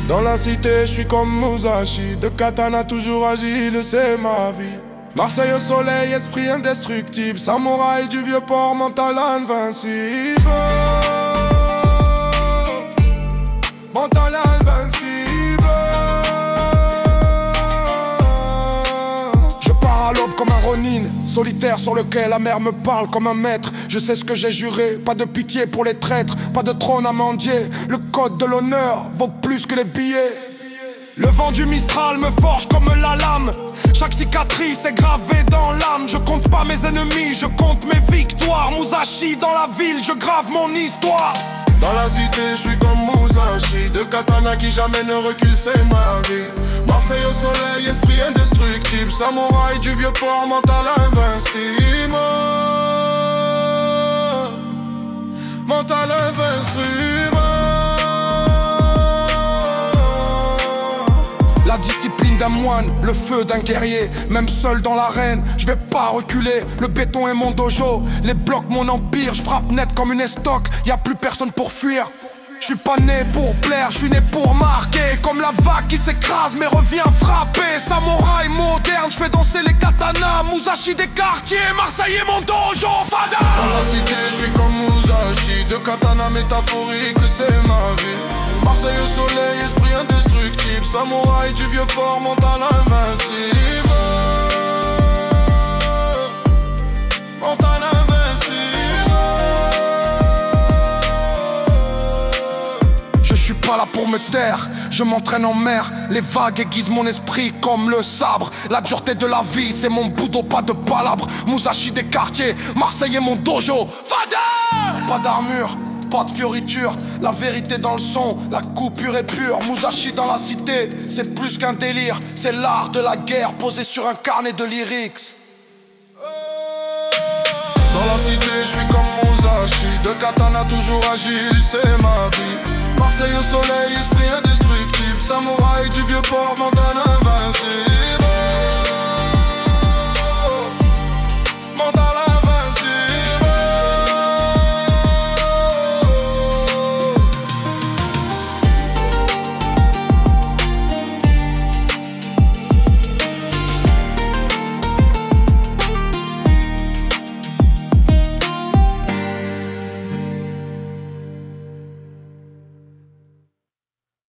Dans la cité, je suis comme Musashi. De katana toujours agile, c'est ma vie. Marseille au soleil, esprit indestructible. Samouraï du vieux port, mental invincible. Mental invincible. Je pars à l'aube comme un Ronin, solitaire sur lequel la mer me parle comme un maître. Je sais ce que j'ai juré, pas de pitié pour les traîtres, pas de trône à mendier. Le code de l'honneur vaut plus que les billets. Le vent du Mistral me forge comme la lame. Chaque cicatrice est gravée dans l'âme. Je compte pas mes ennemis, je compte mes victoires. Musashi dans la ville, je grave mon histoire. Dans la cité, je suis comme Musashi. De katana qui jamais ne recule, c'est ma vie. Marseille au soleil, esprit indestructible. Samouraï du vieux port, mental invincible. Mental invincible. La discipline d'un moine, le feu d'un guerrier. Même seul dans l'arène, je vais pas reculer. Le béton est mon dojo, les blocs mon empire. Je frappe net comme une estoc, y a plus personne pour fuir. Je suis pas né pour plaire, je suis né pour marquer. Comme la vague qui s'écrase mais revient frapper. Samouraï moderne, je fais danser les katanas. Musashi des quartiers, Marseille est mon dojo, fada. Dans la cité, je suis comme Musashi. De katana métaphorique, c'est ma vie. Marseille au soleil, esprit indestructible. Samouraï du vieux port, mental invincible. Mental invincible. Je suis pas là pour me taire, je m'entraîne en mer. Les vagues aiguisent mon esprit comme le sabre. La dureté de la vie, c'est mon budo, pas de palabre. Musashi des quartiers, Marseille est mon dojo, fada. Pas d'armure, pas de fioriture, la vérité dans le son, la coupure est pure. Musashi dans la cité, c'est plus qu'un délire. C'est l'art de la guerre posé sur un carnet de lyrics. Dans la cité, je suis comme Musashi. De katana toujours agile, c'est ma vie. Marseille au soleil, esprit indestructible. Samouraï du vieux port, mental invincible.